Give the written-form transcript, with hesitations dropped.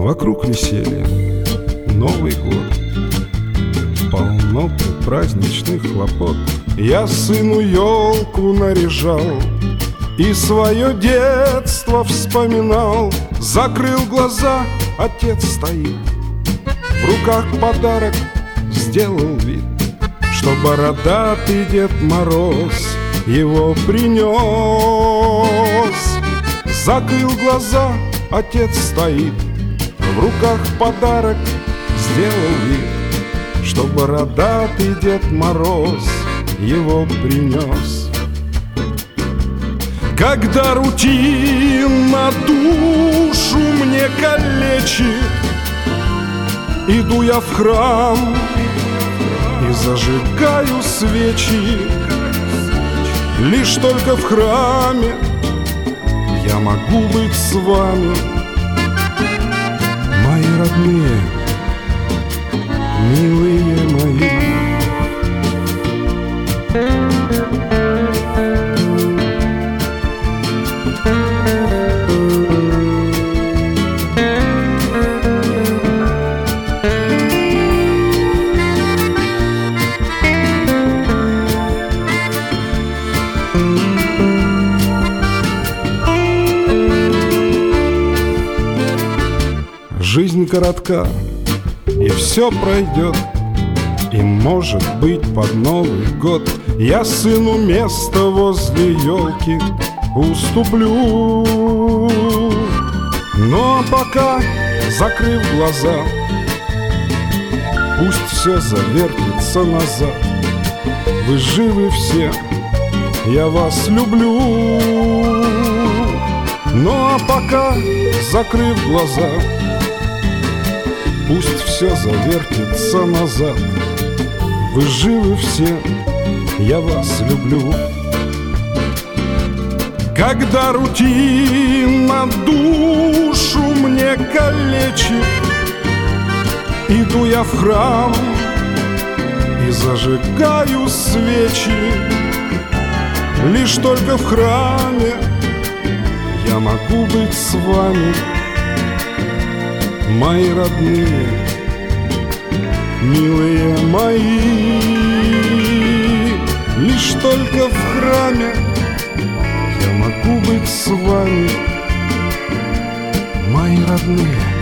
Вокруг веселья, Новый год, полно праздничных хлопот. Я сыну елку наряжал и свое детство вспоминал. Закрыл глаза, отец стоит, в руках подарок сделал вид, что бородатый Дед Мороз его принес. Закрыл глаза, отец стоит, в руках подарок сделал вид, что бородатый Дед Мороз его принес. Когда рутина душу мне калечит, иду я в храм и зажигаю свечи. Лишь только в храме я могу быть с вами, мои родные, милые мои. Жизнь коротка, и все пройдет, и, может быть, под Новый год я сыну место возле елки уступлю. Ну а пока, закрыв глаза, пусть все завертится назад. Вы живы все, я вас люблю. Ну а пока, закрыв глаза, пусть все завертится назад. Вы живы все, я вас люблю. Когда рутина душу мне калечит, иду я в храм и зажигаю свечи. Лишь только в храме я могу быть с вами, мои родные, милые мои. Лишь только в храме я могу быть с вами, мои родные.